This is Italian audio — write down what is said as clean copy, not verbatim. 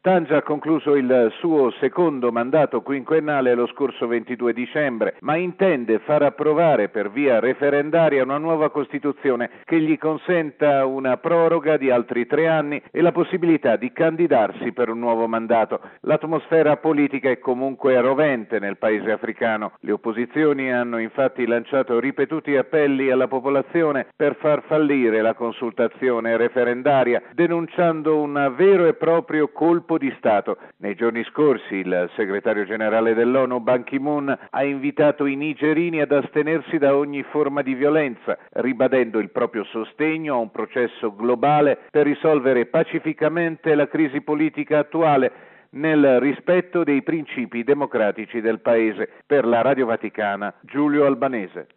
Tanja ha concluso il suo secondo mandato quinquennale lo scorso 22 dicembre, ma intende far approvare per via referendaria una nuova Costituzione che gli consenta una proroga di altri 3 anni e la possibilità di candidarsi per un nuovo mandato. L'atmosfera politica è comunque rovente nel paese africano. Le opposizioni hanno infatti lanciato ripetuti appelli alla popolazione per far fallire la consultazione referendaria, denunciando un vero e proprio colpo di Stato. Nei giorni scorsi il segretario generale dell'ONU Ban Ki-moon ha invitato i nigerini ad astenersi da ogni forma di violenza, ribadendo il proprio sostegno a un processo globale per risolvere pacificamente la crisi politica attuale nel rispetto dei principi democratici del paese. Per la Radio Vaticana, Giulio Albanese.